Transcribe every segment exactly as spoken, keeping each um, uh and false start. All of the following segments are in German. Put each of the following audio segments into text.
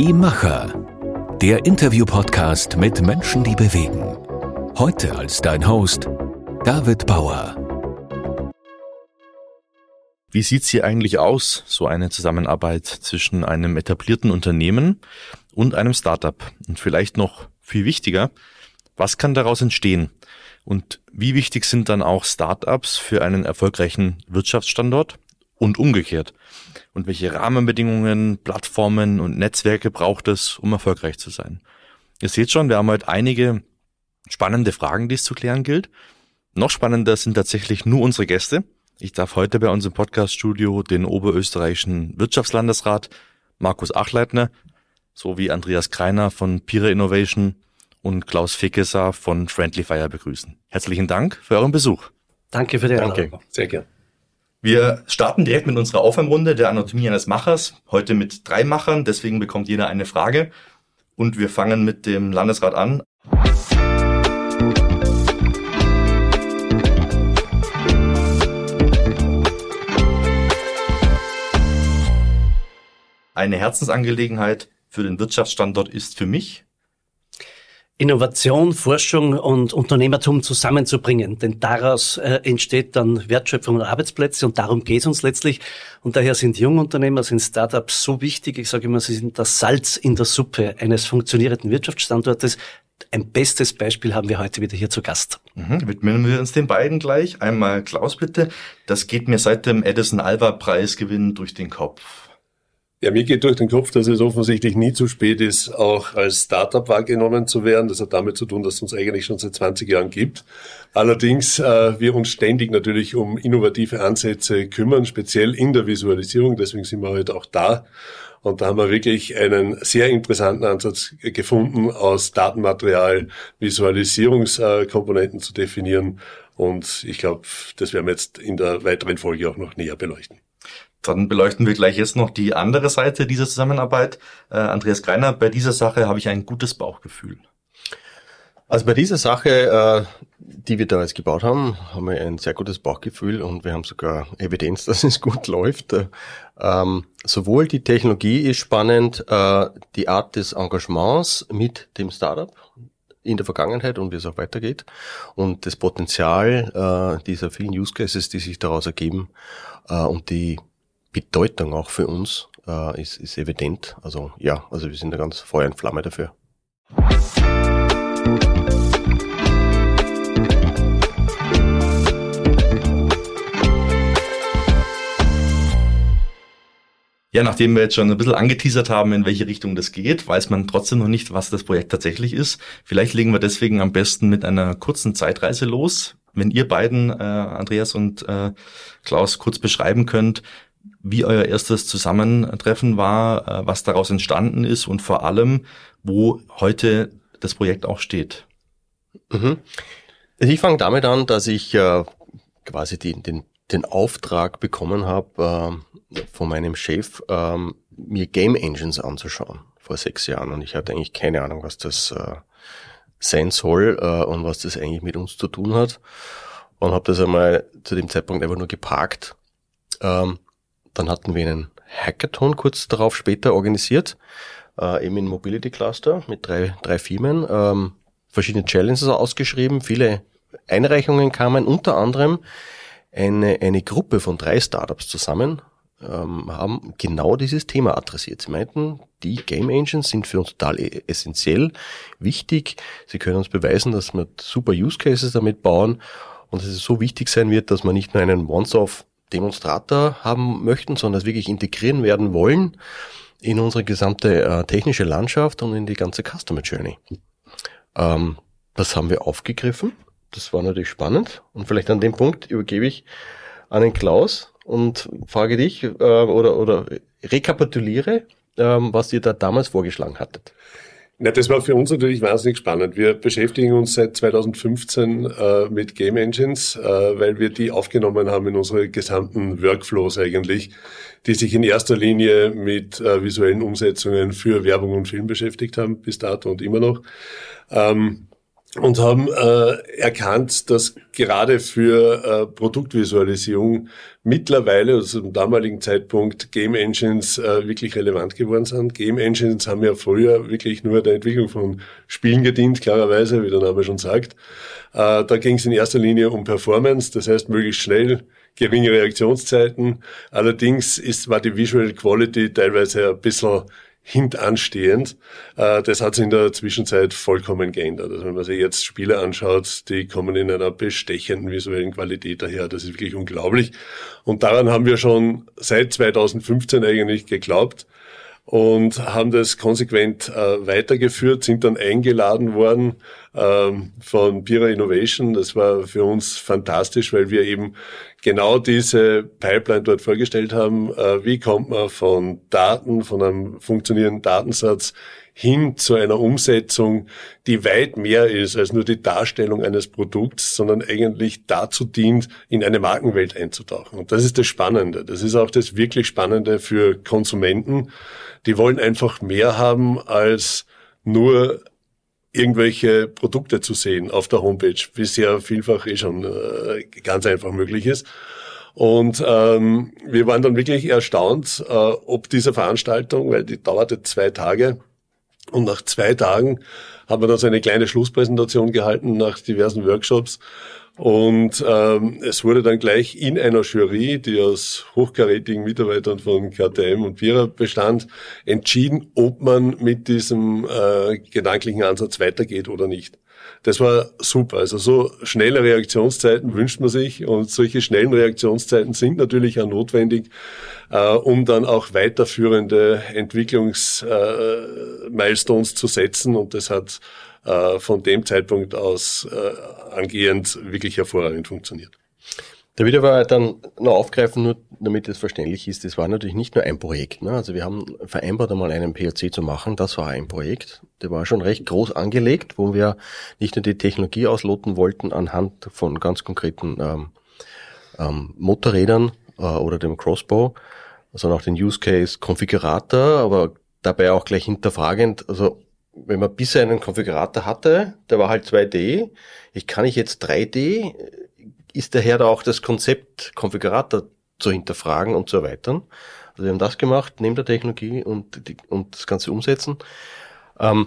Die Macher. Der Interview-Podcast mit Menschen, die bewegen. Heute als dein Host David Bauer. Wie sieht's hier eigentlich aus, so eine Zusammenarbeit zwischen einem etablierten Unternehmen und einem Startup? Und vielleicht noch viel wichtiger, was kann daraus entstehen? Und wie wichtig sind dann auch Startups für einen erfolgreichen Wirtschaftsstandort und umgekehrt? Und welche Rahmenbedingungen, Plattformen und Netzwerke braucht es, um erfolgreich zu sein? Ihr seht schon, wir haben heute einige spannende Fragen, die es zu klären gilt. Noch spannender sind tatsächlich nur unsere Gäste. Ich darf heute bei uns im Podcast-Studio den oberösterreichischen Wirtschaftslandesrat Markus Achleitner sowie Andreas Greiner von Pira Innovation und Klaus Fekeser von Friendly Fire begrüßen. Herzlichen Dank für euren Besuch. Danke für die Einladung. Danke. Sehr gerne. Wir starten direkt mit unserer Aufwärmrunde der Anatomie eines Machers. Heute mit drei Machern, deswegen bekommt jeder eine Frage. Und wir fangen mit dem Landesrat an. Eine Herzensangelegenheit für den Wirtschaftsstandort ist für mich Innovation, Forschung und Unternehmertum zusammenzubringen, denn daraus äh, entsteht dann Wertschöpfung und Arbeitsplätze und darum geht es uns letztlich. Und daher sind Jungunternehmer, sind Startups so wichtig. Ich sage immer, sie sind das Salz in der Suppe eines funktionierenden Wirtschaftsstandortes. Ein bestes Beispiel haben wir heute wieder hier zu Gast. Mhm, widmen wir uns den beiden gleich. Einmal Klaus bitte. Das geht mir seit dem Edison-Alva-Preisgewinn durch den Kopf. Ja, mir geht durch den Kopf, dass es offensichtlich nie zu spät ist, auch als Startup wahrgenommen zu werden. Das hat damit zu tun, dass es uns eigentlich schon seit zwanzig Jahren gibt. Allerdings äh, wir uns ständig natürlich um innovative Ansätze kümmern, speziell in der Visualisierung. Deswegen sind wir heute auch da. Und da haben wir wirklich einen sehr interessanten Ansatz gefunden, aus Datenmaterial Visualisierungskomponenten zu definieren. Und ich glaube, das werden wir jetzt in der weiteren Folge auch noch näher beleuchten. Dann beleuchten wir gleich jetzt noch die andere Seite dieser Zusammenarbeit. Äh, Andreas Greiner, bei dieser Sache habe ich ein gutes Bauchgefühl. Also bei dieser Sache, äh, die wir da jetzt gebaut haben, haben wir ein sehr gutes Bauchgefühl und wir haben sogar Evidenz, dass es gut läuft. Ähm, sowohl die Technologie ist spannend, äh, die Art des Engagements mit dem Startup in der Vergangenheit und wie es auch weitergeht und das Potenzial äh, dieser vielen Use Cases, die sich daraus ergeben äh, und die Bedeutung auch für uns äh, ist, ist evident. Also ja, also wir sind da ganz Feuer und Flamme dafür. Ja, nachdem wir jetzt schon ein bisschen angeteasert haben, in welche Richtung das geht, weiß man trotzdem noch nicht, was das Projekt tatsächlich ist. Vielleicht legen wir deswegen am besten mit einer kurzen Zeitreise los. Wenn ihr beiden, äh, Andreas und äh, Klaus, kurz beschreiben könnt, wie euer erstes Zusammentreffen war, äh, was daraus entstanden ist und vor allem, wo heute das Projekt auch steht. Mhm. Also ich fange damit an, dass ich äh, quasi die, den, den Auftrag bekommen habe, äh, von meinem Chef, äh, mir Game Engines anzuschauen, vor sechs Jahren. Und ich hatte eigentlich keine Ahnung, was das äh, sein soll äh, und was das eigentlich mit uns zu tun hat. Und habe das einmal zu dem Zeitpunkt einfach nur geparkt. Ähm, Dann hatten wir einen Hackathon kurz darauf später organisiert, äh, eben in Mobility Cluster mit drei drei Firmen, ähm, verschiedene Challenges ausgeschrieben, viele Einreichungen kamen, unter anderem eine eine Gruppe von drei Startups zusammen, ähm, haben genau dieses Thema adressiert. Sie meinten, die Game Engines sind für uns total essentiell, wichtig. Sie können uns beweisen, dass wir super Use Cases damit bauen und dass es so wichtig sein wird, dass man nicht nur einen Once-off Demonstrator haben möchten, sondern es wirklich integrieren werden wollen in unsere gesamte äh, technische Landschaft und in die ganze Customer Journey. Ähm, das haben wir aufgegriffen. Das war natürlich spannend. Und vielleicht an dem Punkt übergebe ich an den Klaus und frage dich äh, oder, oder rekapituliere, ähm, was ihr da damals vorgeschlagen hattet. Na, das war für uns natürlich wahnsinnig spannend. Wir beschäftigen uns seit zweitausendfünfzehn äh, mit Game Engines, äh, weil wir die aufgenommen haben in unsere gesamten Workflows eigentlich, die sich in erster Linie mit äh, visuellen Umsetzungen für Werbung und Film beschäftigt haben, bis dato und immer noch. Ähm, und haben äh, erkannt, dass gerade für äh, Produktvisualisierung mittlerweile, also zum damaligen Zeitpunkt, Game Engines äh, wirklich relevant geworden sind. Game Engines haben ja früher wirklich nur der Entwicklung von Spielen gedient, klarerweise, wie der Name schon sagt. Äh, da ging es in erster Linie um Performance, das heißt möglichst schnell, geringe Reaktionszeiten. Allerdings ist, war die Visual Quality teilweise ein bisschen hintanstehend. Das hat sich in der Zwischenzeit vollkommen geändert. Also wenn man sich jetzt Spiele anschaut, die kommen in einer bestechenden visuellen Qualität daher. Das ist wirklich unglaublich. Und daran haben wir schon seit zweitausendfünfzehn eigentlich geglaubt und haben das konsequent äh, weitergeführt, sind dann eingeladen worden ähm, von Pira Innovation. Das war für uns fantastisch, weil wir eben genau diese Pipeline dort vorgestellt haben. Äh, wie kommt man von Daten, von einem funktionierenden Datensatz hin zu einer Umsetzung, die weit mehr ist als nur die Darstellung eines Produkts, sondern eigentlich dazu dient, in eine Markenwelt einzutauchen. Und das ist das Spannende. Das ist auch das wirklich Spannende für Konsumenten. Die wollen einfach mehr haben als nur irgendwelche Produkte zu sehen auf der Homepage, wie es ja vielfach eh schon äh, ganz einfach möglich ist. Und ähm, wir waren dann wirklich erstaunt, äh, ob diese Veranstaltung, weil die dauerte zwei Tage, und nach zwei Tagen haben wir dann so eine kleine Schlusspräsentation gehalten nach diversen Workshops. Und ähm, es wurde dann gleich in einer Jury, die aus hochkarätigen Mitarbeitern von K T M und Pira bestand, entschieden, ob man mit diesem äh, gedanklichen Ansatz weitergeht oder nicht. Das war super. Also so schnelle Reaktionszeiten wünscht man sich, und solche schnellen Reaktionszeiten sind natürlich auch notwendig, äh, um dann auch weiterführende Entwicklungsmilestones äh, zu setzen, und das hat äh, von dem Zeitpunkt aus äh, angehend wirklich hervorragend funktioniert. Da will ich aber dann noch aufgreifen, nur damit es verständlich ist, das war natürlich nicht nur ein Projekt. Ne? Also wir haben vereinbart, einmal einen P O C zu machen, das war ein Projekt. Der war schon recht groß angelegt, wo wir nicht nur die Technologie ausloten wollten anhand von ganz konkreten ähm, ähm, Motorrädern äh, oder dem Crossbow, sondern auch den Use Case Konfigurator, aber dabei auch gleich hinterfragend, also wenn man bisher einen Konfigurator hatte, der war halt zwei D, ich kann ich jetzt drei D, ist daher da auch das Konzept Konfigurator zu hinterfragen und zu erweitern. Also wir haben das gemacht, neben der Technologie und, die, und das Ganze umsetzen. Ähm,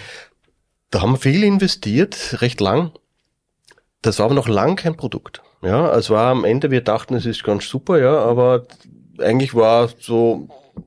da haben wir viel investiert, recht lang. Das war aber noch lang kein Produkt. Ja, es war am Ende, wir dachten, es ist ganz super, ja, aber eigentlich war so,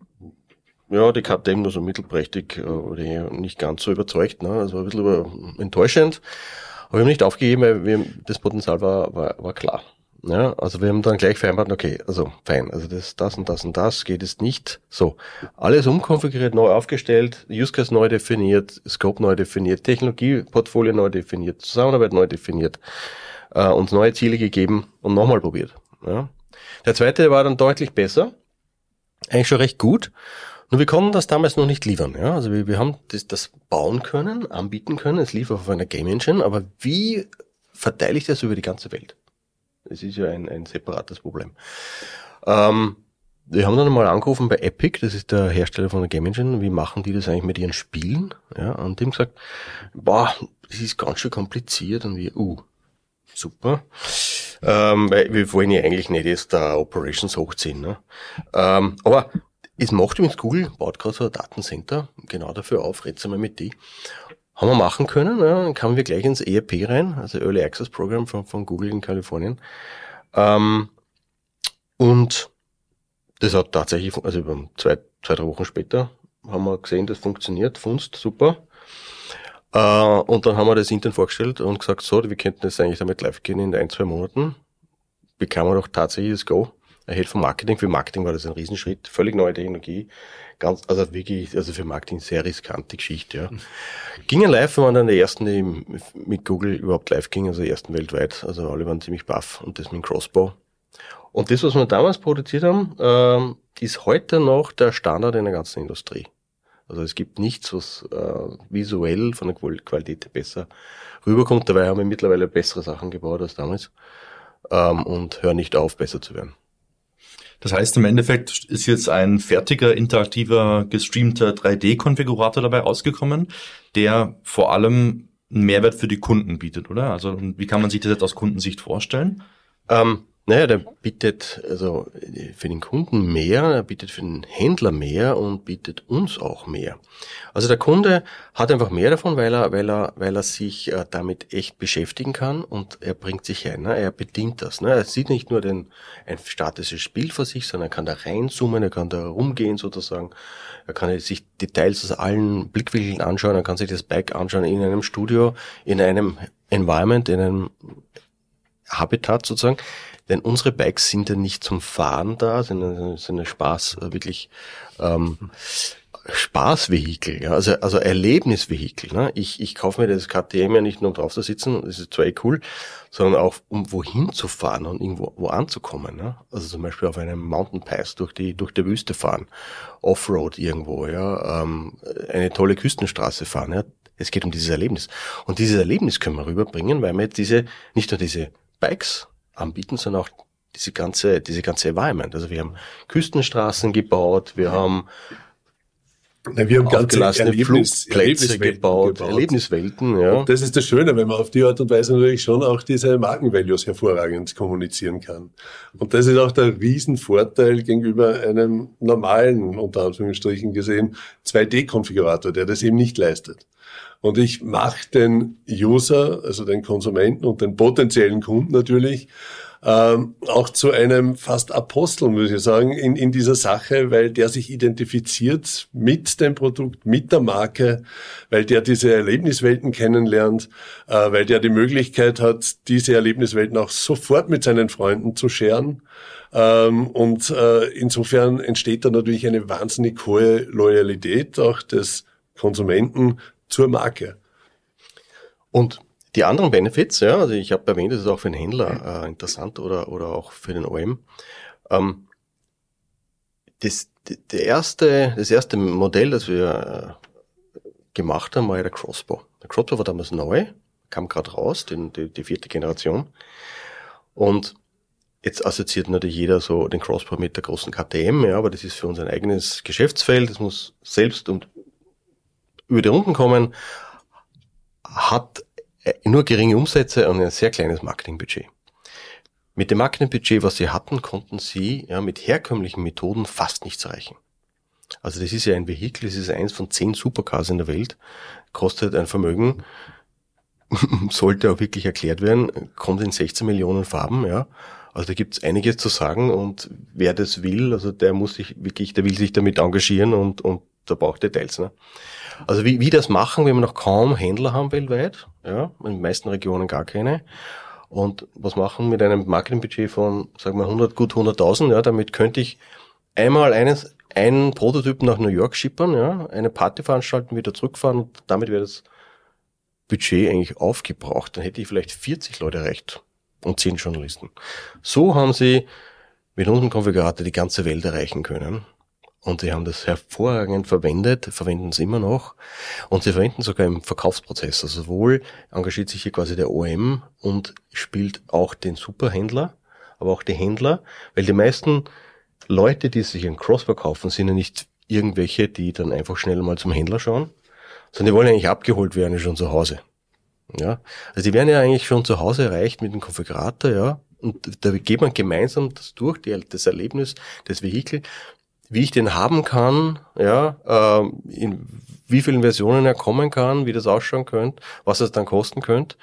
ja, die K T M nur so mittelprächtig oder nicht ganz so überzeugt, ne, also ein bisschen über, enttäuschend. Aber wir haben nicht aufgegeben, weil wir, das Potenzial war, war, war klar. Ja, also wir haben dann gleich vereinbart, okay, also fein, also das, das und das und das geht es nicht. So, alles umkonfiguriert, neu aufgestellt, Use Case neu definiert, Scope neu definiert, Technologieportfolio neu definiert, Zusammenarbeit neu definiert, äh, uns neue Ziele gegeben und nochmal probiert. Ja. Der zweite war dann deutlich besser, eigentlich schon recht gut. Nur wir konnten das damals noch nicht liefern. Ja? Also wir, wir haben das, das bauen können, anbieten können, es lief auf einer Game Engine, aber wie verteile ich das über die ganze Welt? Das ist ja ein, ein separates Problem. Ähm, wir haben dann mal angerufen bei Epic, das ist der Hersteller von der Game Engine, wie machen die das eigentlich mit ihren Spielen? Ja, und die haben gesagt, boah, das ist ganz schön kompliziert, und wir, uh, super. Ähm, weil wir wollen ja eigentlich nicht jetzt da Operations hochziehen. Ne? Ähm, aber es macht übrigens Google, baut gerade so ein Datencenter genau dafür auf, red's einmal mit die. Haben wir machen können, ja, dann kamen wir gleich ins E R P rein, also Early Access Program von, von Google in Kalifornien. Ähm, und das hat tatsächlich, also über zwei, zwei, drei Wochen später haben wir gesehen, das funktioniert, funzt, super. Äh, und dann haben wir das intern vorgestellt und gesagt, so, wir könnten jetzt eigentlich damit live gehen in ein, zwei Monaten. Bekamen wir doch tatsächlich das Go. Ahead vom Marketing. Für Marketing war das ein Riesenschritt. Völlig neue Technologie. Ganz, also wirklich, also für Marketing sehr riskante Geschichte, ja. Gingen live, wir waren dann die ersten, die mit Google überhaupt live gingen, also die ersten weltweit. Also alle waren ziemlich baff, und das mit dem Crossbow. Und das, was wir damals produziert haben, ähm, ist heute noch der Standard in der ganzen Industrie. Also es gibt nichts, was äh, visuell von der Qualität besser rüberkommt. Dabei haben wir mittlerweile bessere Sachen gebaut als damals, ähm, und hören nicht auf, besser zu werden. Das heißt, im Endeffekt ist jetzt ein fertiger, interaktiver, gestreamter drei D-Konfigurator dabei rausgekommen, der vor allem einen Mehrwert für die Kunden bietet, oder? Also wie kann man sich das jetzt aus Kundensicht vorstellen? Ähm, naja, der bietet also für den Kunden mehr, er bietet für den Händler mehr und bietet uns auch mehr. Also der Kunde hat einfach mehr davon, weil er, weil er, weil er sich äh, damit echt beschäftigen kann und er bringt sich ein, ne? Er bedient das. Ne? Er sieht nicht nur den, ein statisches Bild vor sich, sondern er kann da reinzoomen, er kann da rumgehen sozusagen, er kann sich Details aus allen Blickwinkeln anschauen, er kann sich das Bike anschauen in einem Studio, in einem Environment, in einem Habitat sozusagen. Denn unsere Bikes sind ja nicht zum Fahren da, sind, sind ein Spaß, wirklich ähm, Spaßvehikel, ja, also also Erlebnisvehikel. Ne? Ich ich kaufe mir das K T M ja nicht nur um drauf zu sitzen, das ist zwar eh cool, sondern auch um wohin zu fahren und irgendwo wo anzukommen. Ne? Also zum Beispiel auf einem Mountain Pass durch die durch die Wüste fahren, Offroad irgendwo, ja, ähm, eine tolle Küstenstraße fahren. Ja? Es geht um dieses Erlebnis und dieses Erlebnis können wir rüberbringen, weil wir jetzt diese nicht nur diese Bikes anbieten, sondern auch diese ganze, diese ganze Environment. Also wir haben Küstenstraßen gebaut, wir haben, Nein, wir haben ganze Erlebnis, Flugplätze gebaut, gebaut, Erlebniswelten, ja. Und das ist das Schöne, wenn man auf die Art und Weise natürlich schon auch diese Markenvalues hervorragend kommunizieren kann. Und das ist auch der Riesenvorteil gegenüber einem normalen, unter Anführungsstrichen gesehen, zwei D Konfigurator, der das eben nicht leistet. Und ich mache den User, also den Konsumenten und den potenziellen Kunden natürlich, ähm, auch zu einem fast Apostel, muss ich sagen, in, in dieser Sache, weil der sich identifiziert mit dem Produkt, mit der Marke, weil der diese Erlebniswelten kennenlernt, äh, weil der die Möglichkeit hat, diese Erlebniswelten auch sofort mit seinen Freunden zu scheren. Ähm, und äh, insofern entsteht da natürlich eine wahnsinnig hohe Loyalität auch des Konsumenten zur Marke. Und die anderen Benefits, ja, also ich habe erwähnt, das ist auch für den Händler äh, interessant oder oder auch für den O M. Ähm, das, der erste, das erste Modell, das wir äh, gemacht haben, war ja der Crossbow. Der Crossbow war damals neu, kam gerade raus, den, die, die vierte Generation. Und jetzt assoziiert natürlich jeder so den Crossbow mit der großen K T M, ja, aber das ist für uns ein eigenes Geschäftsfeld. Das muss selbst und über die Runden kommen, hat nur geringe Umsätze und ein sehr kleines Marketingbudget. Mit dem Marketingbudget, was sie hatten, konnten sie ja mit herkömmlichen Methoden fast nichts erreichen. Also das ist ja ein Vehikel, das ist eins von zehn Supercars in der Welt, kostet ein Vermögen, sollte auch wirklich erklärt werden, kommt in sechzehn Millionen Farben, ja. Also da gibt's einiges zu sagen und wer das will, also der muss sich wirklich, der will sich damit engagieren und und da braucht Details, ne? Also wie, wie das machen, wenn wir noch kaum Händler haben weltweit, ja, in den meisten Regionen gar keine. Und was machen mit einem Marketingbudget von, sagen wir, hundert, gut hunderttausend, ja, damit könnte ich einmal eines, einen Prototypen nach New York schippern, ja, eine Party veranstalten, wieder zurückfahren und damit wäre das Budget eigentlich aufgebraucht. Dann hätte ich vielleicht vierzig Leute erreicht und zehn Journalisten. So haben sie mit unserem Konfigurator die ganze Welt erreichen können. Und sie haben das hervorragend verwendet, verwenden es immer noch. Und sie verwenden sogar im Verkaufsprozess. Also sowohl engagiert sich hier quasi der O M und spielt auch den Superhändler, aber auch die Händler. Weil die meisten Leute, die sich einen Crossbow kaufen, sind ja nicht irgendwelche, die dann einfach schnell mal zum Händler schauen, sondern die wollen eigentlich abgeholt werden schon zu Hause. Ja, also die werden ja eigentlich schon zu Hause erreicht mit dem Konfigurator, ja. Und da geht man gemeinsam das durch, die, das Erlebnis, das Vehikel, wie ich den haben kann, ja, äh, in wie vielen Versionen er kommen kann, wie das ausschauen könnte, was es dann kosten könnte,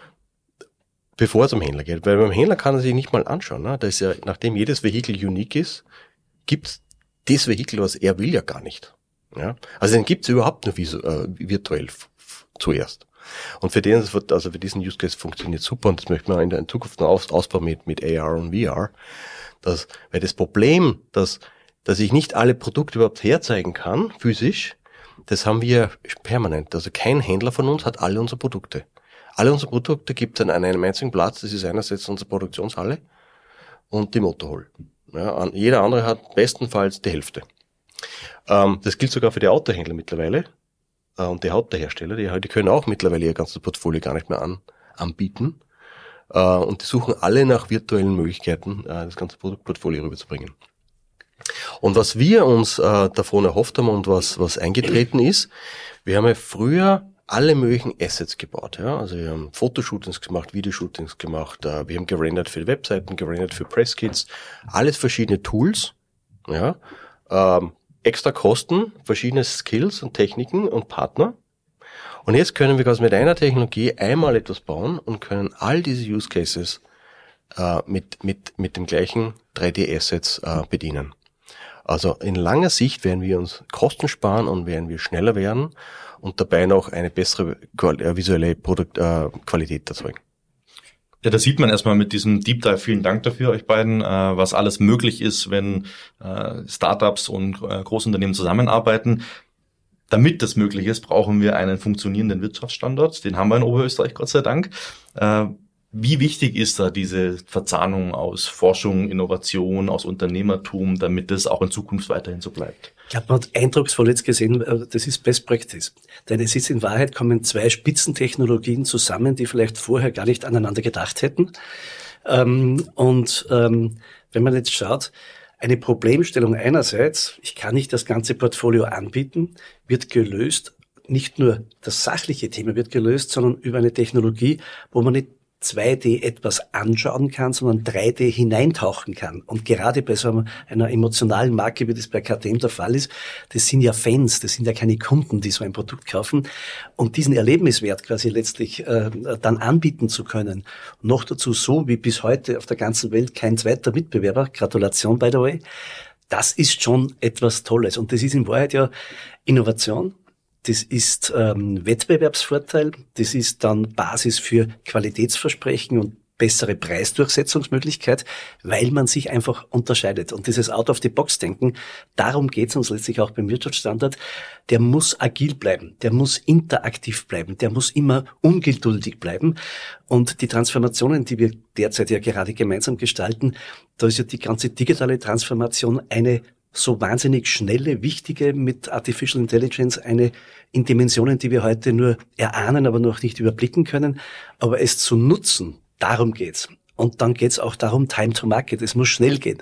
bevor er zum Händler geht. Weil beim Händler kann er sich nicht mal anschauen. Ne? Da ist ja, nachdem jedes Vehikel unique ist, gibt's das Vehikel, was er will, ja gar nicht. Ja? Also den gibt's überhaupt nur visu- äh, virtuell f- f- zuerst. Und für den, also für diesen Use Case funktioniert super und das möchte man in der Zukunft noch aus, ausbauen mit, mit A R und V R. Das, weil das Problem, dass dass ich nicht alle Produkte überhaupt herzeigen kann, physisch, das haben wir permanent. Also kein Händler von uns hat alle unsere Produkte. Alle unsere Produkte gibt es an einem einzigen Platz, das ist einerseits unsere Produktionshalle und die Motorhall. Ja, jeder andere hat bestenfalls die Hälfte. Ähm, das gilt sogar für die Autohändler mittlerweile äh, und die Autohersteller, die, die können auch mittlerweile ihr ganzes Portfolio gar nicht mehr an, anbieten. Äh, und die suchen alle nach virtuellen Möglichkeiten, äh, das ganze Produktportfolio rüberzubringen. Und was wir uns äh, davon erhofft haben und was was eingetreten ist, wir haben ja früher alle möglichen Assets gebaut. Ja? Also wir haben Fotoshootings gemacht, Videoshootings gemacht, äh, wir haben gerendert für Webseiten, gerendert für Presskits, alles verschiedene Tools, ja, ähm, extra Kosten, verschiedene Skills und Techniken und Partner. Und jetzt können wir quasi mit einer Technologie einmal etwas bauen und können all diese Use Cases äh, mit mit mit dem gleichen drei D-Assets äh, bedienen. Also in langer Sicht werden wir uns Kosten sparen und werden wir schneller werden und dabei noch eine bessere visuelle Produkt, äh, Qualität erzeugen. Ja, da sieht man erstmal mit diesem Deep Dive, vielen Dank dafür euch beiden, äh, was alles möglich ist, wenn äh, Startups und äh, Großunternehmen zusammenarbeiten. Damit das möglich ist, brauchen wir einen funktionierenden Wirtschaftsstandort. Den haben wir in Oberösterreich, Gott sei Dank. Äh, Wie wichtig ist da diese Verzahnung aus Forschung, Innovation, aus Unternehmertum, damit das auch in Zukunft weiterhin so bleibt? Ich glaube, man hat eindrucksvoll jetzt gesehen, das ist Best Practice. Denn es ist in Wahrheit, kommen zwei Spitzentechnologien zusammen, die vielleicht vorher gar nicht aneinander gedacht hätten. Und wenn man jetzt schaut, eine Problemstellung einerseits, ich kann nicht das ganze Portfolio anbieten, wird gelöst. Nicht nur das sachliche Thema wird gelöst, sondern über eine Technologie, wo man nicht zwei D etwas anschauen kann, sondern drei D hineintauchen kann. Und gerade bei so einer emotionalen Marke, wie das bei K T M der Fall ist, das sind ja Fans, das sind ja keine Kunden, die so ein Produkt kaufen. Und diesen Erlebniswert quasi letztlich äh, dann anbieten zu können. Noch dazu so, wie bis heute auf der ganzen Welt kein zweiter Mitbewerber, Gratulation by the way, das ist schon etwas Tolles. Und das ist in Wahrheit ja Innovation. Das ist ähm, Wettbewerbsvorteil, das ist dann Basis für Qualitätsversprechen und bessere Preisdurchsetzungsmöglichkeit, weil man sich einfach unterscheidet. Und dieses Out-of-the-Box-Denken, darum geht es uns letztlich auch beim Wirtschaftsstandard, der muss agil bleiben, der muss interaktiv bleiben, der muss immer ungeduldig bleiben. Und die Transformationen, die wir derzeit ja gerade gemeinsam gestalten, da ist ja die ganze digitale Transformation eine so wahnsinnig schnelle, wichtige mit Artificial Intelligence, eine in Dimensionen, die wir heute nur erahnen, aber noch nicht überblicken können. Aber es zu nutzen, darum geht's. Und dann geht's auch darum, Time to Market. Es muss schnell gehen.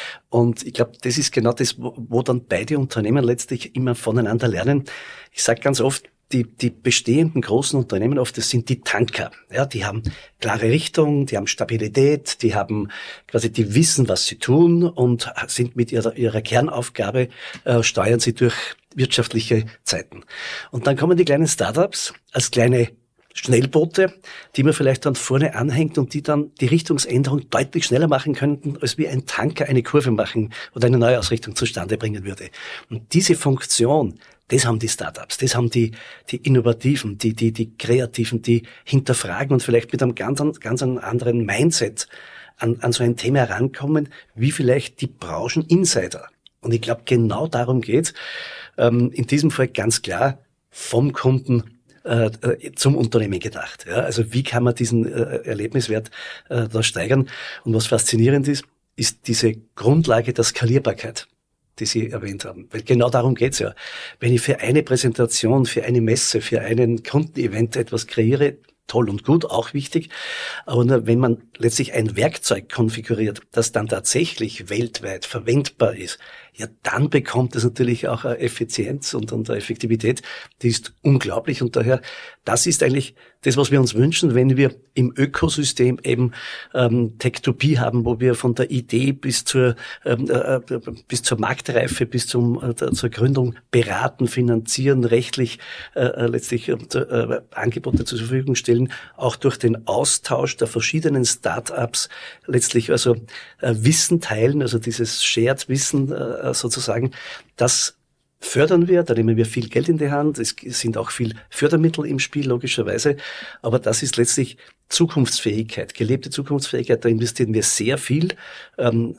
Und ich glaube, das ist genau das, wo, wo dann beide Unternehmen letztlich immer voneinander lernen. Ich sage ganz oft, Die, die bestehenden großen Unternehmen oft, das sind die Tanker. Ja, die haben klare Richtung, die haben Stabilität, die haben quasi, die wissen, was sie tun und sind mit ihrer, ihrer Kernaufgabe, äh, steuern sie durch wirtschaftliche Zeiten. Und dann kommen die kleinen Startups als kleine Schnellboote, die man vielleicht dann vorne anhängt und die dann die Richtungsänderung deutlich schneller machen könnten, als wie ein Tanker eine Kurve machen oder eine Neuausrichtung zustande bringen würde. Und diese Funktion, das haben die Startups, das haben die, die Innovativen, die, die, die Kreativen, die hinterfragen und vielleicht mit einem ganz, ganz anderen Mindset an, an so ein Thema herankommen, wie vielleicht die Brancheninsider. Und ich glaube, genau darum geht's. Ähm, in diesem Fall ganz klar vom Kunden äh, zum Unternehmen gedacht. Ja, also wie kann man diesen äh, Erlebniswert äh, da steigern? Und was faszinierend ist, ist diese Grundlage der Skalierbarkeit, die Sie erwähnt haben. Weil genau darum geht's ja. Wenn ich für eine Präsentation, für eine Messe, für einen Kundenevent etwas kreiere, toll und gut, auch wichtig. Aber nur wenn man letztlich ein Werkzeug konfiguriert, das dann tatsächlich weltweit verwendbar ist, ja, dann bekommt es natürlich auch eine Effizienz und, und eine Effektivität, die ist unglaublich. Und daher, das ist eigentlich das, was wir uns wünschen, wenn wir im Ökosystem eben ähm, Tech to B haben, wo wir von der Idee bis zur ähm, äh, bis zur Marktreife, bis zum äh, zur Gründung beraten, finanzieren, rechtlich äh, letztlich äh, Angebote zur Verfügung stellen, auch durch den Austausch der verschiedenen Start-ups letztlich also äh, Wissen teilen, also dieses Shared Wissen äh, sozusagen, das fördern wir, da nehmen wir viel Geld in die Hand, es sind auch viel Fördermittel im Spiel, logischerweise, aber das ist letztlich Zukunftsfähigkeit, gelebte Zukunftsfähigkeit, da investieren wir sehr viel, ähm,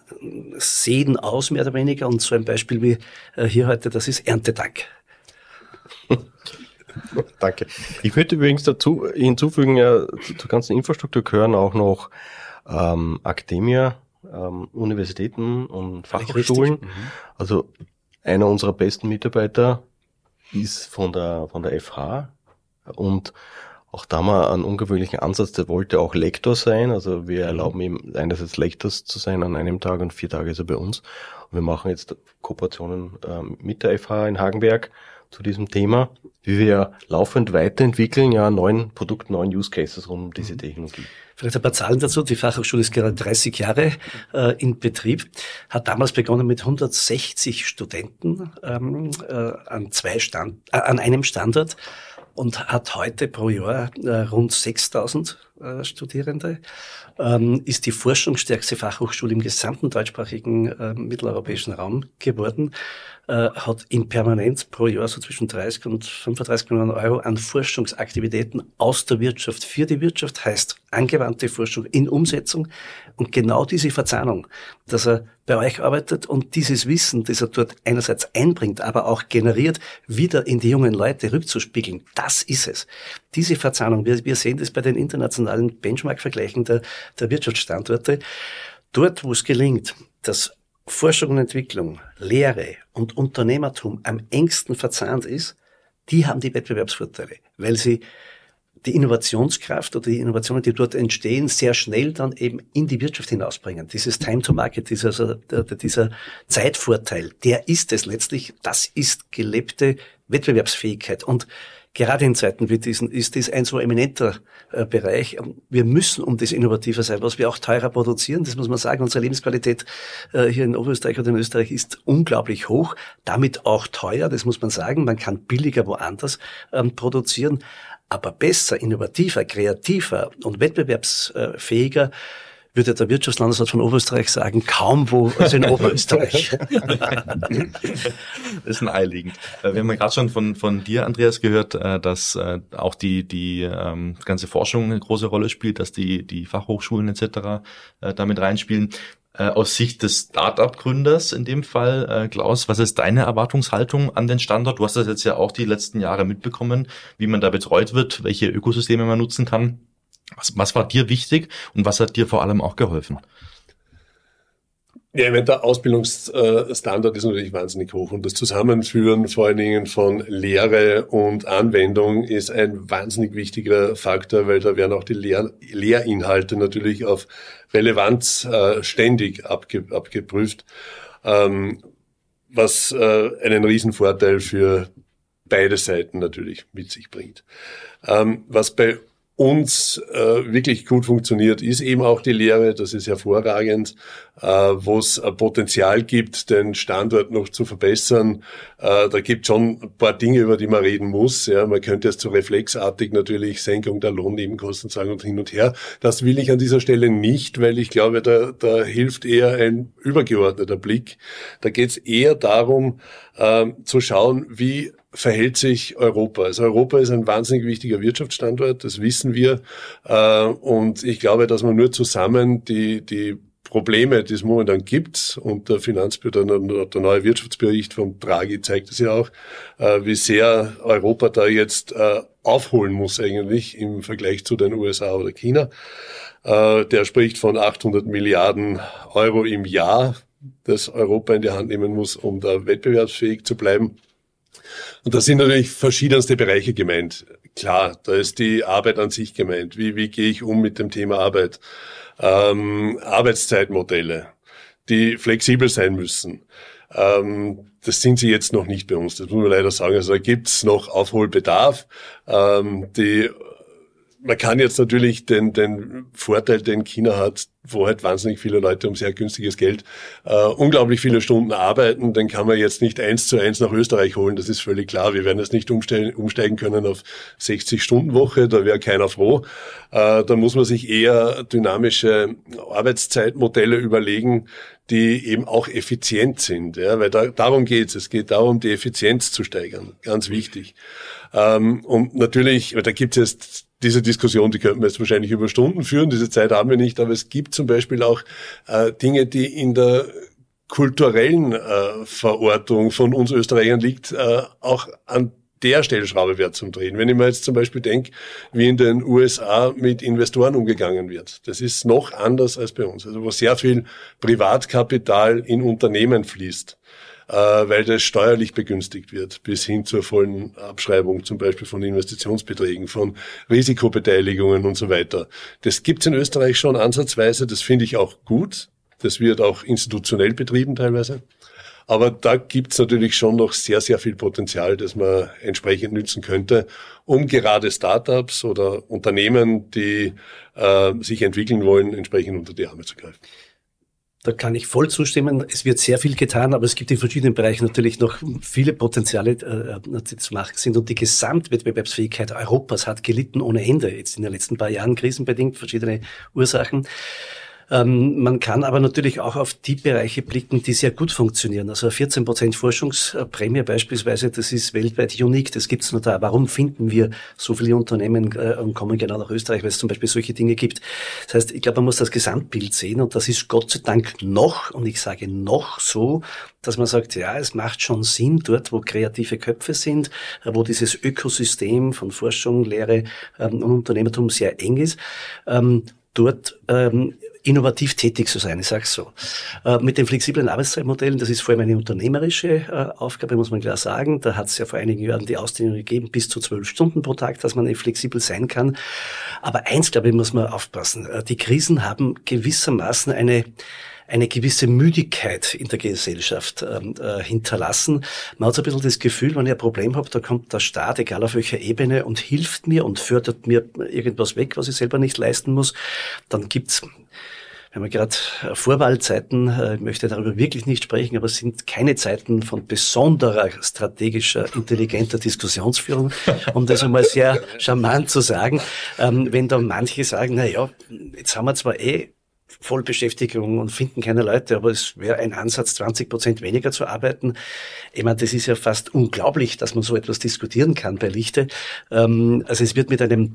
sehen aus mehr oder weniger und so ein Beispiel wie äh, hier heute, das ist Erntedank. Danke. Ich würde übrigens dazu hinzufügen, ja, zur ganzen Infrastruktur gehören auch noch ähm, Akademia, ähm, Universitäten und Fachhochschulen. Mhm. Also einer unserer besten Mitarbeiter ist von der von der F H und auch da mal einen ungewöhnlichen Ansatz, der wollte auch Lektor sein, also wir erlauben ihm einerseits Lektors zu sein an einem Tag und vier Tage ist er bei uns. Und wir machen jetzt Kooperationen ähm, mit der F H in Hagenberg, zu diesem Thema, wie wir laufend weiterentwickeln, ja, neuen Produkten, neuen Use Cases rund um diese Technologie. Vielleicht ein paar Zahlen dazu. Die Fachhochschule ist gerade dreißig Jahre äh, in Betrieb, hat damals begonnen mit hundertsechzig Studenten ähm, äh, an zwei Stand, äh, an einem Standort und hat heute pro Jahr äh, rund sechstausend äh, Studierende, ähm, ist die forschungsstärkste Fachhochschule im gesamten deutschsprachigen äh, mitteleuropäischen Raum geworden, äh, hat in Permanent pro Jahr so zwischen dreißig und fünfunddreißig Millionen Euro an Forschungsaktivitäten aus der Wirtschaft für die Wirtschaft, heißt angewandte Forschung in Umsetzung. Und genau diese Verzahnung, dass er bei euch arbeitet und dieses Wissen, das er dort einerseits einbringt, aber auch generiert, wieder in die jungen Leute rückzuspiegeln, das ist es. Diese Verzahnung, wir, wir sehen das bei den internationalen Benchmark-Vergleichen der, der Wirtschaftsstandorte. Dort, wo es gelingt, dass Forschung und Entwicklung, Lehre und Unternehmertum am engsten verzahnt ist, die haben die Wettbewerbsvorteile, weil sie die Innovationskraft oder die Innovationen, die dort entstehen, sehr schnell dann eben in die Wirtschaft hinausbringen. Dieses Time to Market, dieser, also dieser Zeitvorteil, der ist es letztlich, das ist gelebte Wettbewerbsfähigkeit. Und gerade in Zeiten wie diesen ist dies ein so eminenter äh, Bereich. Wir müssen um das innovativer sein, was wir auch teurer produzieren. Das muss man sagen. Unsere Lebensqualität äh, hier in Oberösterreich oder in Österreich ist unglaublich hoch, damit auch teuer. Das muss man sagen. Man kann billiger woanders ähm, produzieren. Aber besser, innovativer, kreativer und wettbewerbsfähiger würde der Wirtschaftslandesrat von Oberösterreich sagen, kaum wo als in Oberösterreich. Das ist naheliegend. Wir haben ja gerade schon von von dir, Andreas, gehört, dass auch die die ähm, ganze Forschung eine große Rolle spielt, dass die die Fachhochschulen et cetera damit reinspielen. Aus Sicht des Start-up-Gründers in dem Fall, Klaus, was ist deine Erwartungshaltung an den Standort? Du hast das jetzt ja auch die letzten Jahre mitbekommen, wie man da betreut wird, welche Ökosysteme man nutzen kann. Was, was war dir wichtig und was hat dir vor allem auch geholfen? Ja, ich meine, der Ausbildungsstandard ist natürlich wahnsinnig hoch und das Zusammenführen vor allen Dingen von Lehre und Anwendung ist ein wahnsinnig wichtiger Faktor, weil da werden auch die Lehr- Lehrinhalte natürlich auf Relevanz äh, ständig abge- abgeprüft, ähm, was äh, einen Riesenvorteil für beide Seiten natürlich mit sich bringt. Ähm, was bei uns äh, wirklich gut funktioniert, ist eben auch die Lehre. Das ist hervorragend, äh, wo es ein Potenzial gibt, den Standort noch zu verbessern. Äh, da gibt schon ein paar Dinge, über die man reden muss. Ja, man könnte jetzt so reflexartig natürlich Senkung der Lohnnebenkosten sagen und hin und her. Das will ich an dieser Stelle nicht, weil ich glaube, da, da hilft eher ein übergeordneter Blick. Da geht es eher darum, äh, zu schauen, wie verhält sich Europa. Also Europa ist ein wahnsinnig wichtiger Wirtschaftsstandort, das wissen wir. Und ich glaube, dass man nur zusammen die, die Probleme, die es momentan gibt, und der Finanzbericht, der neue Wirtschaftsbericht von Draghi zeigt es ja auch, wie sehr Europa da jetzt aufholen muss eigentlich im Vergleich zu den U S A oder China. Der spricht von achthundert Milliarden Euro im Jahr, das Europa in die Hand nehmen muss, um da wettbewerbsfähig zu bleiben. Und da sind natürlich verschiedenste Bereiche gemeint. Klar, da ist die Arbeit an sich gemeint. Wie, wie gehe ich um mit dem Thema Arbeit? Ähm, Arbeitszeitmodelle, die flexibel sein müssen. Ähm, das sind sie jetzt noch nicht bei uns, das muss man leider sagen. Also da gibt's noch Aufholbedarf. Ähm, die Man kann jetzt natürlich den, den Vorteil, den China hat, wo halt wahnsinnig viele Leute um sehr günstiges Geld äh, unglaublich viele Stunden arbeiten, den kann man jetzt nicht eins zu eins nach Österreich holen, das ist völlig klar. Wir werden jetzt nicht umsteigen, umsteigen können auf sechzig-Stunden-Woche, da wäre keiner froh. Äh, da muss man sich eher dynamische Arbeitszeitmodelle überlegen, die eben auch effizient sind, ja, weil da, darum geht's. Es geht darum, die Effizienz zu steigern, ganz wichtig. Ähm, und natürlich, da gibt's jetzt diese Diskussion, die könnten wir jetzt wahrscheinlich über Stunden führen, diese Zeit haben wir nicht, aber es gibt zum Beispiel auch äh, Dinge, die in der kulturellen äh, Verortung von uns Österreichern liegt, äh, auch an der Stellschraube wert zum Drehen. Wenn ich mir jetzt zum Beispiel denke, wie in den U S A mit Investoren umgegangen wird, das ist noch anders als bei uns, also wo sehr viel Privatkapital in Unternehmen fließt, weil das steuerlich begünstigt wird, bis hin zur vollen Abschreibung zum Beispiel von Investitionsbeträgen, von Risikobeteiligungen und so weiter. Das gibt's in Österreich schon ansatzweise, das finde ich auch gut. Das wird auch institutionell betrieben teilweise. Aber da gibt's natürlich schon noch sehr, sehr viel Potenzial, das man entsprechend nützen könnte, um gerade Startups oder Unternehmen, die äh, sich entwickeln wollen, entsprechend unter die Arme zu greifen. Da kann ich voll zustimmen. Es wird sehr viel getan, aber es gibt in verschiedenen Bereichen natürlich noch viele Potenziale, äh, die zu machen sind. Und die Gesamtwettbewerbsfähigkeit Europas hat gelitten ohne Ende. Jetzt in den letzten paar Jahren krisenbedingt, verschiedene Ursachen. Ähm, man kann aber natürlich auch auf die Bereiche blicken, die sehr gut funktionieren. Also vierzehn Prozent Forschungsprämie beispielsweise, das ist weltweit unique, das gibt's nur da. Warum finden wir so viele Unternehmen äh, und kommen genau nach Österreich, weil es zum Beispiel solche Dinge gibt? Das heißt, ich glaube, man muss das Gesamtbild sehen und das ist Gott sei Dank noch, und ich sage noch so, dass man sagt, ja, es macht schon Sinn dort, wo kreative Köpfe sind, wo dieses Ökosystem von Forschung, Lehre ähm, und Unternehmertum sehr eng ist, ähm, dort ähm, innovativ tätig zu sein, ich sag's so. Äh, mit den flexiblen Arbeitszeitmodellen, das ist vor allem eine unternehmerische äh, Aufgabe, muss man klar sagen. Da hat es ja vor einigen Jahren die Ausdehnung gegeben, bis zu zwölf Stunden pro Tag, dass man flexibel sein kann. Aber eins, glaube ich, muss man aufpassen. Äh, die Krisen haben gewissermaßen eine eine gewisse Müdigkeit in der Gesellschaft äh, hinterlassen. Man hat so ein bisschen das Gefühl, wenn ich ein Problem habe, da kommt der Staat, egal auf welcher Ebene, und hilft mir und fördert mir irgendwas weg, was ich selber nicht leisten muss. Dann gibt's, wenn wir gerade Vorwahlzeiten, äh, ich möchte darüber wirklich nicht sprechen, aber es sind keine Zeiten von besonderer strategischer, intelligenter Diskussionsführung, um das einmal sehr charmant zu sagen. Ähm, wenn da manche sagen, na ja, jetzt haben wir zwar eh Vollbeschäftigung und finden keine Leute, aber es wäre ein Ansatz, zwanzig Prozent weniger zu arbeiten. Ich meine, das ist ja fast unglaublich, dass man so etwas diskutieren kann bei Lichte. Also es wird mit einem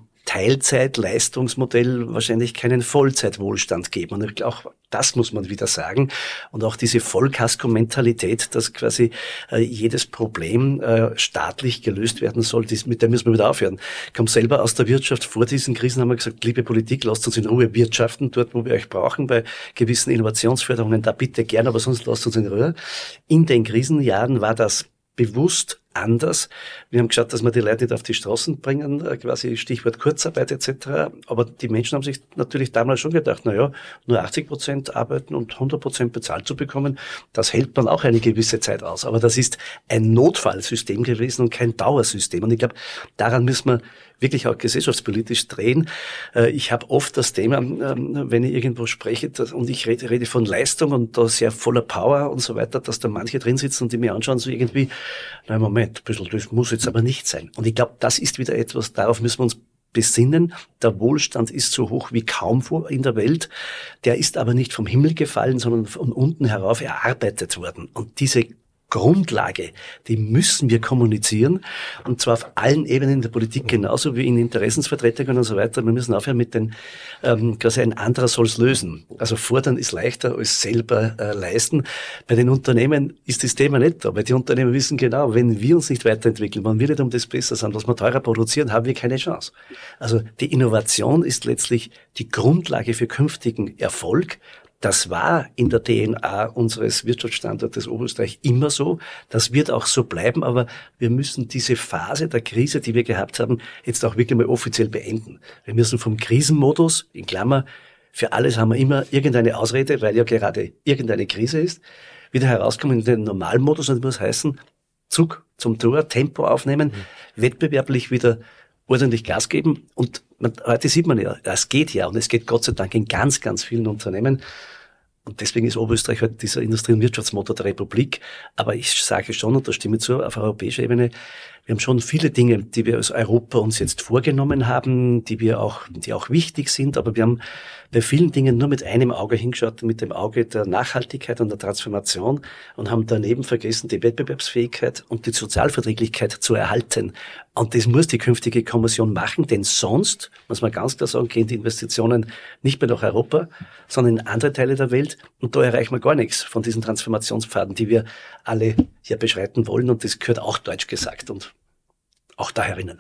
Teilzeitleistungsmodell wahrscheinlich keinen Vollzeitwohlstand geben. Und auch das muss man wieder sagen. Und auch diese Vollkasko-Mentalität, dass quasi äh, jedes Problem äh, staatlich gelöst werden soll, das, mit der müssen wir wieder aufhören. Ich komme selber aus der Wirtschaft. Vor diesen Krisen haben wir gesagt, liebe Politik, lasst uns in Ruhe wirtschaften, dort, wo wir euch brauchen, bei gewissen Innovationsförderungen, da bitte gern, aber sonst lasst uns in Ruhe. In den Krisenjahren war das bewusst anders. Wir haben geschaut, dass wir die Leute nicht auf die Straßen bringen, quasi Stichwort Kurzarbeit et cetera. Aber die Menschen haben sich natürlich damals schon gedacht, na ja, nur achtzig Prozent arbeiten und hundert Prozent bezahlt zu bekommen, das hält man auch eine gewisse Zeit aus. Aber das ist ein Notfallsystem gewesen und kein Dauersystem. Und ich glaube, daran müssen wir wirklich auch gesellschaftspolitisch drehen. Ich habe oft das Thema, wenn ich irgendwo spreche, und ich rede, rede von Leistung und da sehr voller Power und so weiter, dass da manche drin sitzen und die mir anschauen, so irgendwie, na Moment, ein bisschen, das muss jetzt aber nicht sein. Und ich glaube, das ist wieder etwas, darauf müssen wir uns besinnen. Der Wohlstand ist so hoch wie kaum vor in der Welt. Der ist aber nicht vom Himmel gefallen, sondern von unten herauf erarbeitet worden. Und diese Grundlage, die müssen wir kommunizieren, und zwar auf allen Ebenen der Politik, genauso wie in Interessensvertretungen und so weiter. Wir müssen aufhören mit den, ähm, quasi ein anderer soll's lösen. Also fordern ist leichter als selber äh, leisten. Bei den Unternehmen ist das Thema nicht da, weil die Unternehmen wissen genau, wenn wir uns nicht weiterentwickeln, wenn wir nicht um das besser sind, was wir teurer produzieren, haben wir keine Chance. Also die Innovation ist letztlich die Grundlage für künftigen Erfolg. Das war in der D N A unseres Wirtschaftsstandortes Oberösterreich immer so. Das wird auch so bleiben, aber wir müssen diese Phase der Krise, die wir gehabt haben, jetzt auch wirklich mal offiziell beenden. Wir müssen vom Krisenmodus, in Klammer, für alles haben wir immer irgendeine Ausrede, weil ja gerade irgendeine Krise ist, wieder herauskommen in den Normalmodus, und das muss heißen, Zug zum Tor, Tempo aufnehmen, mhm. wettbewerblich wieder ordentlich Gas geben. Und man, heute sieht man ja, es geht ja, und es geht Gott sei Dank in ganz, ganz vielen Unternehmen. Und deswegen ist Oberösterreich heute dieser Industrie- und Wirtschaftsmotor der Republik. Aber ich sage schon, und da stimme ich zu, auf europäischer Ebene, wir haben schon viele Dinge, die wir als Europa uns jetzt vorgenommen haben, die wir auch, die auch wichtig sind. Aber wir haben bei vielen Dingen nur mit einem Auge hingeschaut, mit dem Auge der Nachhaltigkeit und der Transformation, und haben daneben vergessen, die Wettbewerbsfähigkeit und die Sozialverträglichkeit zu erhalten. Und das muss die künftige Kommission machen, denn sonst, muss man ganz klar sagen, gehen die Investitionen nicht mehr nach Europa, sondern in andere Teile der Welt. Und da erreichen wir gar nichts von diesen Transformationspfaden, die wir alle hier beschreiten wollen. Und das gehört auch deutsch gesagt und auch da herinnen.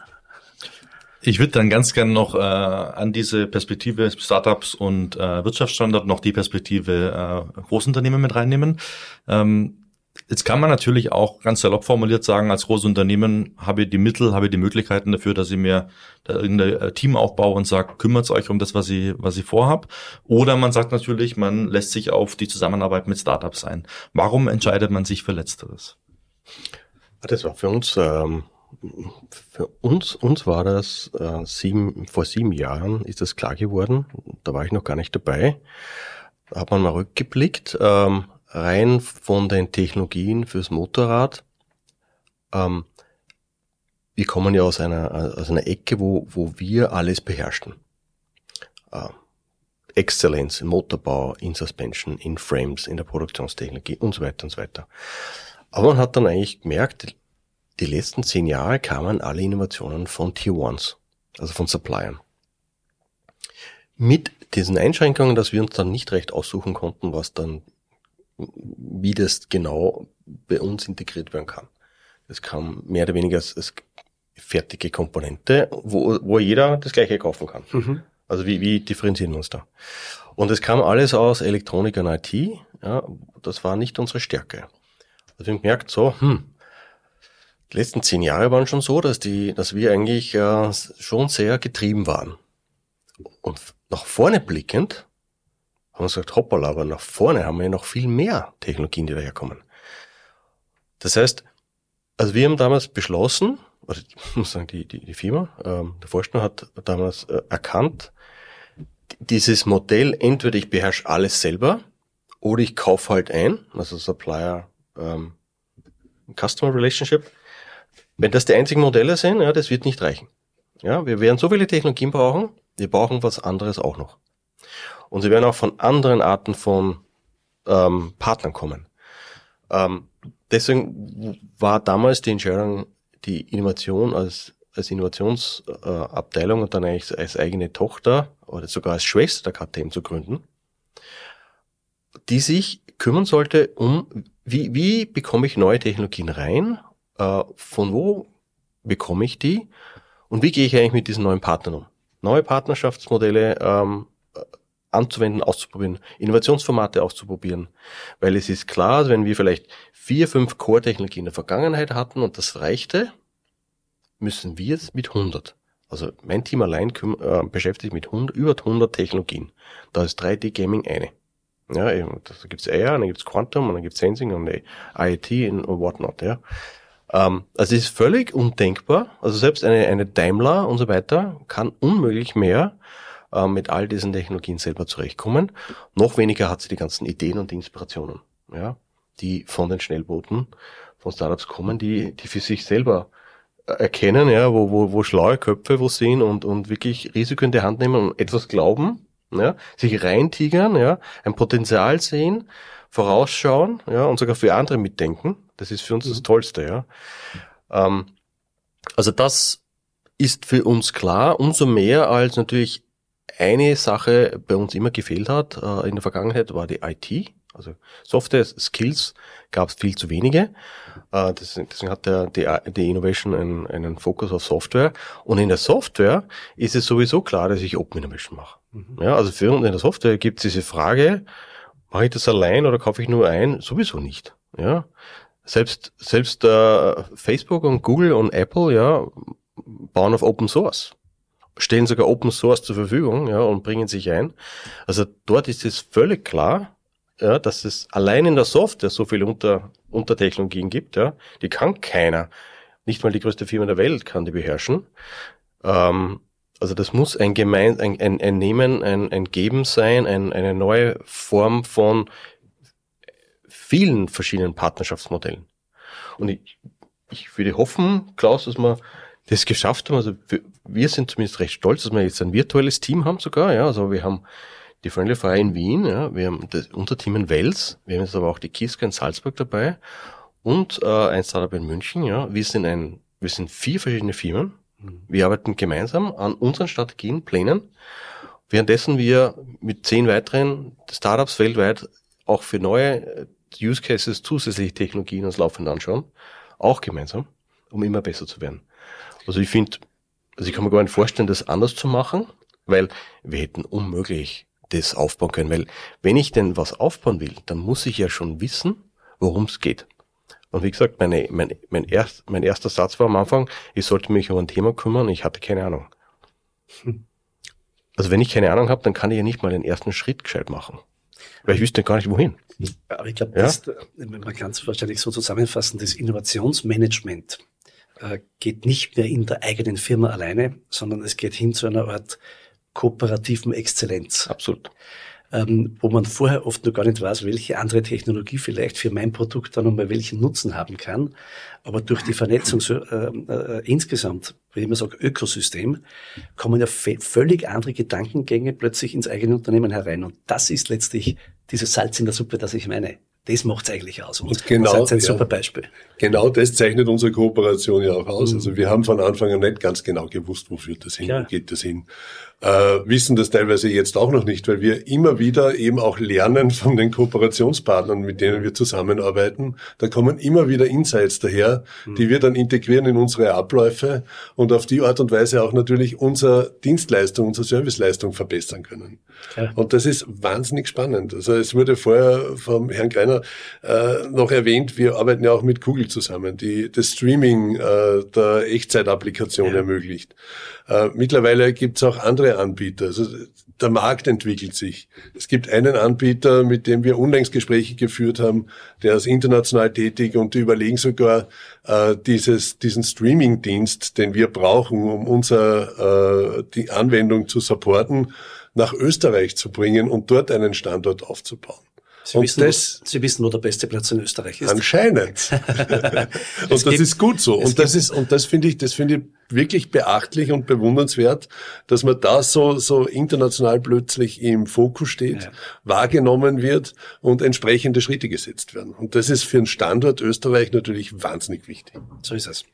Ich würde dann ganz gerne noch äh, an diese Perspektive Startups und äh, Wirtschaftsstandort noch die Perspektive äh, Großunternehmen mit reinnehmen. Ähm, Jetzt kann man natürlich auch ganz salopp formuliert sagen, als großes Unternehmen habe ich die Mittel, habe ich die Möglichkeiten dafür, dass ich mir da irgendein Team aufbaue und sage, kümmert euch um das, was ich, was ich vorhab. Oder man sagt natürlich, man lässt sich auf die Zusammenarbeit mit Startups ein. Warum entscheidet man sich für Letzteres? Das war für uns, ähm, für uns, uns war das äh, sieben, vor sieben Jahren ist das klar geworden. Da war ich noch gar nicht dabei. Da hat man mal rückgeblickt. Ähm, rein von den Technologien fürs Motorrad. Ähm, wir kommen ja aus einer, aus einer Ecke, wo, wo wir alles beherrschten. Ähm, Exzellenz im Motorbau, in Suspension, in Frames, in der Produktionstechnologie und so weiter und so weiter. Aber man hat dann eigentlich gemerkt, die letzten zehn Jahre kamen alle Innovationen von Tier Ones, also von Suppliern. Mit diesen Einschränkungen, dass wir uns dann nicht recht aussuchen konnten, was dann wie das genau bei uns integriert werden kann. Das kam mehr oder weniger als, als fertige Komponente, wo, wo jeder das Gleiche kaufen kann. Mhm. Also wie, wie differenzieren wir uns da? Und es kam alles aus Elektronik und I T. Ja, das war nicht unsere Stärke. Also wir haben gemerkt, so, hm, die letzten zehn Jahre waren schon so, dass die, dass wir eigentlich äh, schon sehr getrieben waren. Und nach vorne blickend haben wir gesagt, hoppala, aber nach vorne haben wir ja noch viel mehr Technologien, die daherkommen. Das heißt, also wir haben damals beschlossen, oder ich muss sagen, die, die, die Firma, ähm, der Vorstand hat damals äh, erkannt, dieses Modell, entweder ich beherrsche alles selber, oder ich kaufe halt ein, also Supplier, ähm, Customer Relationship. Wenn das die einzigen Modelle sind, ja, das wird nicht reichen. Ja, wir werden so viele Technologien brauchen, wir brauchen was anderes auch noch. Und sie werden auch von anderen Arten von ähm, Partnern kommen. Ähm, deswegen war damals die Entscheidung, die Innovation als als Innovationsabteilung äh, und dann eigentlich als eigene Tochter oder sogar als Schwester der K T M zu gründen, die sich kümmern sollte um, wie wie bekomme ich neue Technologien rein, äh, von wo bekomme ich die und wie gehe ich eigentlich mit diesen neuen Partnern um. Neue Partnerschaftsmodelle ähm, anzuwenden, auszuprobieren, Innovationsformate auszuprobieren. Weil es ist klar, wenn wir vielleicht vier, fünf Core-Technologien in der Vergangenheit hatten und das reichte, müssen wir es mit hundert. Also mein Team allein küm- äh, beschäftigt mit hundert, über hundert Technologien. Da ist drei D Gaming eine. Ja, eben, da gibt's A R, dann gibt's Quantum, und dann gibt's Sensing und I O T und whatnot. Ja. Ähm, also es ist völlig undenkbar. Also selbst eine, eine Daimler und so weiter kann unmöglich mehr äh, mit all diesen Technologien selber zurechtkommen. Noch weniger hat sie die ganzen Ideen und Inspirationen, ja, die von den Schnellbooten, von Startups kommen, die, die für sich selber erkennen, ja, wo, wo, wo schlaue Köpfe wo sind und, und wirklich Risiko in die Hand nehmen und etwas glauben, ja, sich reintigern, ja, ein Potenzial sehen, vorausschauen, ja, und sogar für andere mitdenken. Das ist für uns mhm. das Tollste, ja. Ähm, also das ist für uns klar, umso mehr als natürlich eine Sache bei uns immer gefehlt hat, äh, in der Vergangenheit war die I T. Also Software-Skills gab es viel zu wenige. Äh, deswegen, deswegen hat der, die, die Innovation einen, einen Fokus auf Software. Und in der Software ist es sowieso klar, dass ich Open Innovation mache. Mhm. Ja, also für uns in der Software gibt es diese Frage, mache ich das allein oder kaufe ich nur ein? Sowieso nicht. Ja, selbst selbst äh, Facebook und Google und Apple, ja, bauen auf Open Source, stellen sogar Open Source zur Verfügung, ja, und bringen sich ein. Also dort ist es völlig klar, ja, dass es allein in der Software so viele Unter, Untertechnologien gibt, ja, die kann keiner, nicht mal die größte Firma der Welt kann die beherrschen. Ähm, also das muss ein gemein, ein, ein, ein Nehmen, ein, ein Geben sein, ein, eine neue Form von vielen verschiedenen Partnerschaftsmodellen. Und ich, ich würde hoffen, Klaus, dass wir das geschafft haben. Also wir sind zumindest recht stolz, dass wir jetzt ein virtuelles Team haben sogar, ja, also wir haben die Friendly Fire in Wien, ja, wir haben das, unser Team in Wels, wir haben jetzt aber auch die Kiska in Salzburg dabei und äh, ein Startup in München, ja. Wir sind ein, wir sind vier verschiedene Firmen. Wir arbeiten gemeinsam an unseren Strategien, Plänen, währenddessen wir mit zehn weiteren Startups weltweit auch für neue Use Cases zusätzliche Technologien uns laufend anschauen, auch gemeinsam, um immer besser zu werden. Also ich finde, also ich kann mir gar nicht vorstellen, das anders zu machen, weil wir hätten unmöglich das aufbauen können, weil wenn ich denn was aufbauen will, dann muss ich ja schon wissen, worum es geht. Und wie gesagt, meine, mein, mein, erst, mein erster Satz war am Anfang, ich sollte mich um ein Thema kümmern, ich hatte keine Ahnung. Hm. Also wenn ich keine Ahnung habe, dann kann ich ja nicht mal den ersten Schritt gescheit machen. Weil ich wüsste gar nicht, wohin. Aber ich glaube, ja? man kann es wahrscheinlich so zusammenfassen, das Innovationsmanagement äh, geht nicht mehr in der eigenen Firma alleine, sondern es geht hin zu einer Art kooperativen Exzellenz. Absolut. Ähm, wo man vorher oft noch gar nicht weiß, welche andere Technologie vielleicht für mein Produkt dann nochmal welchen Nutzen haben kann. Aber durch die Vernetzung so, äh, äh, insgesamt, wenn ich immer sage Ökosystem, kommen ja f- völlig andere Gedankengänge plötzlich ins eigene Unternehmen herein. Und das ist letztlich dieses Salz in der Suppe, das ich meine. Das macht's eigentlich aus. Und, und genau, das ist ein ja, super Beispiel. Genau das zeichnet unsere Kooperation ja auch aus. Mhm. Also wir haben von Anfang an nicht ganz genau gewusst, wo führt das hin, ja. wo geht das hin. Äh, wissen das teilweise jetzt auch noch nicht, weil wir immer wieder eben auch lernen von den Kooperationspartnern, mit denen wir zusammenarbeiten. Da kommen immer wieder Insights daher, mhm. die wir dann integrieren in unsere Abläufe und auf die Art und Weise auch natürlich unsere Dienstleistung, unsere Serviceleistung verbessern können. Ja. Und das ist wahnsinnig spannend. Also es wurde vorher vom Herrn Greiner äh, noch erwähnt, wir arbeiten ja auch mit Google zusammen, die das Streaming äh, der Echtzeit-Applikation ja. ermöglicht. Äh, mittlerweile gibt es auch andere Anbieter. Also der Markt entwickelt sich. Es gibt einen Anbieter, mit dem wir unlängst Gespräche geführt haben, der ist international tätig und die überlegen sogar äh, dieses diesen Streaming-Dienst, den wir brauchen, um unser äh, die Anwendung zu supporten, nach Österreich zu bringen und dort einen Standort aufzubauen. Sie wissen, das, wo, Sie wissen, wo der beste Platz in Österreich ist. Anscheinend. Und das gibt, ist gut so. Und das ist, und das finde ich, das finde ich wirklich beachtlich und bewundernswert, dass man da so, so international plötzlich im Fokus steht, ja. wahrgenommen wird und entsprechende Schritte gesetzt werden. Und das ist für einen Standort Österreich natürlich wahnsinnig wichtig. So ist es.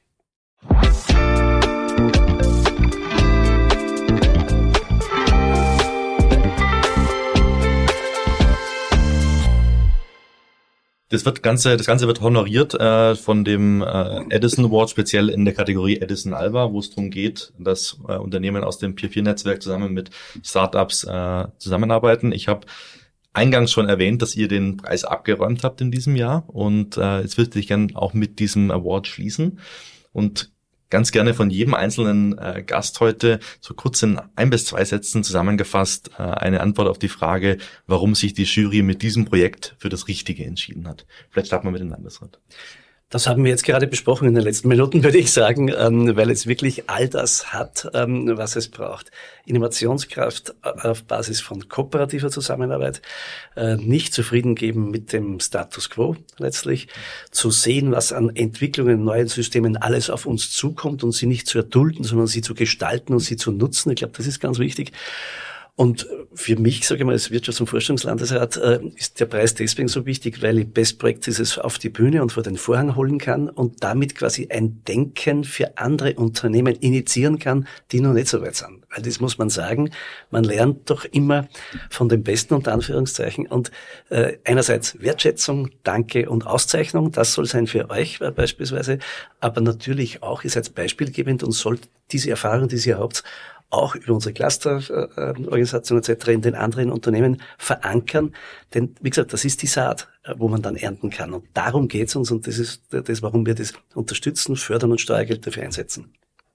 Das wird ganze, das Ganze wird honoriert äh, von dem äh, Edison Award, speziell in der Kategorie Edison Alba, wo es darum geht, dass äh, Unternehmen aus dem Peer vier Netzwerk zusammen mit Startups äh, zusammenarbeiten. Ich habe eingangs schon erwähnt, dass ihr den Preis abgeräumt habt in diesem Jahr und äh, jetzt würde ich gerne auch mit diesem Award schließen und ganz gerne von jedem einzelnen äh, Gast heute so kurz in ein bis zwei Sätzen zusammengefasst äh, eine Antwort auf die Frage, warum sich die Jury mit diesem Projekt für das Richtige entschieden hat. Vielleicht starten wir mit dem Landesrat. Das haben wir jetzt gerade besprochen in den letzten Minuten, würde ich sagen, ähm, weil es wirklich all das hat, ähm, was es braucht. Innovationskraft auf Basis von kooperativer Zusammenarbeit, äh, nicht zufrieden geben mit dem Status quo letztlich, zu sehen, was an Entwicklungen in neuen Systemen alles auf uns zukommt und sie nicht zu erdulden, sondern sie zu gestalten und sie zu nutzen. Ich glaube, das ist ganz wichtig. Und für mich, sage ich mal, als Wirtschafts- und Forschungslandesrat äh, ist der Preis deswegen so wichtig, weil ich Best Practices auf die Bühne und vor den Vorhang holen kann und damit quasi ein Denken für andere Unternehmen initiieren kann, die noch nicht so weit sind. Weil das muss man sagen, man lernt doch immer von den Besten unter Anführungszeichen und äh, einerseits Wertschätzung, Danke und Auszeichnung, das soll sein für euch äh, beispielsweise, aber natürlich auch, ihr seid beispielgebend und sollt diese Erfahrung, die ihr habt, auch über unsere Cluster-Organisation et cetera in den anderen Unternehmen verankern. Denn, wie gesagt, das ist die Saat, wo man dann ernten kann. Und darum geht's uns und das ist das, warum wir das unterstützen, fördern und Steuergeld dafür einsetzen.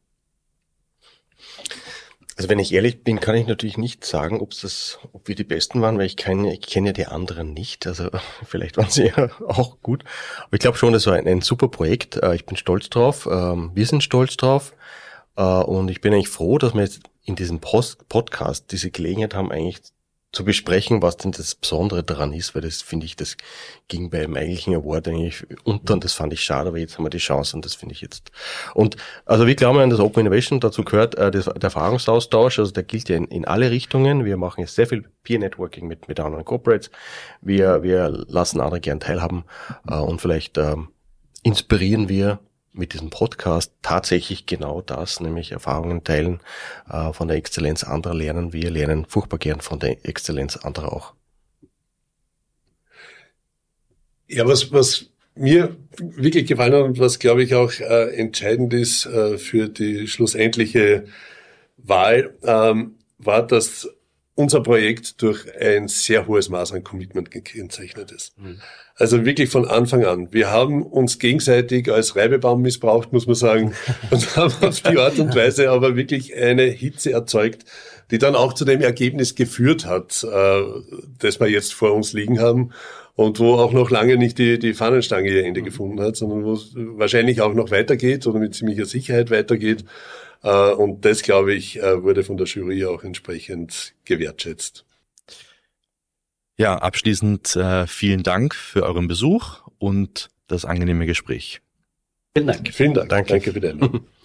Also wenn ich ehrlich bin, kann ich natürlich nicht sagen, ob das, ob wir die Besten waren, weil ich kenne, ich kenne ja die anderen nicht. Also vielleicht waren sie ja auch gut. Aber ich glaube schon, das war ein, ein super Projekt. Ich bin stolz drauf. Wir sind stolz drauf. Und ich bin eigentlich froh, dass wir jetzt in diesem Post- Podcast diese Gelegenheit haben, eigentlich zu besprechen, was denn das Besondere daran ist, weil das finde ich, das ging beim eigentlichen Award eigentlich unter und das fand ich schade, aber jetzt haben wir die Chance und das finde ich jetzt. Und also wir glauben an das Open Innovation, dazu gehört äh, das, der Erfahrungsaustausch, also der gilt ja in, in alle Richtungen. Wir machen jetzt sehr viel Peer Networking mit, mit anderen Corporates. Wir, wir lassen andere gern teilhaben äh, und vielleicht äh, inspirieren wir mit diesem Podcast tatsächlich genau das, nämlich Erfahrungen teilen, äh, von der Exzellenz anderer lernen. Wir lernen furchtbar gern von der Exzellenz anderer auch. Ja, was, was mir wirklich gefallen hat und was, glaube ich, auch äh, entscheidend ist äh, für die schlussendliche Wahl, ähm, war, dass unser Projekt durch ein sehr hohes Maß an Commitment gekennzeichnet ist. Mhm. Also wirklich von Anfang an. Wir haben uns gegenseitig als Reibebaum missbraucht, muss man sagen, und haben auf die Art und Weise aber wirklich eine Hitze erzeugt, die dann auch zu dem Ergebnis geführt hat, äh, das wir jetzt vor uns liegen haben und wo auch noch lange nicht die, die Fahnenstange ihr Ende mhm. gefunden hat, sondern wo es wahrscheinlich auch noch weitergeht oder mit ziemlicher Sicherheit weitergeht. Und das, glaube ich, wurde von der Jury auch entsprechend gewertschätzt. Ja, abschließend äh, vielen Dank für euren Besuch und das angenehme Gespräch. Vielen Dank. Vielen Dank. Danke, Danke für die Einladung.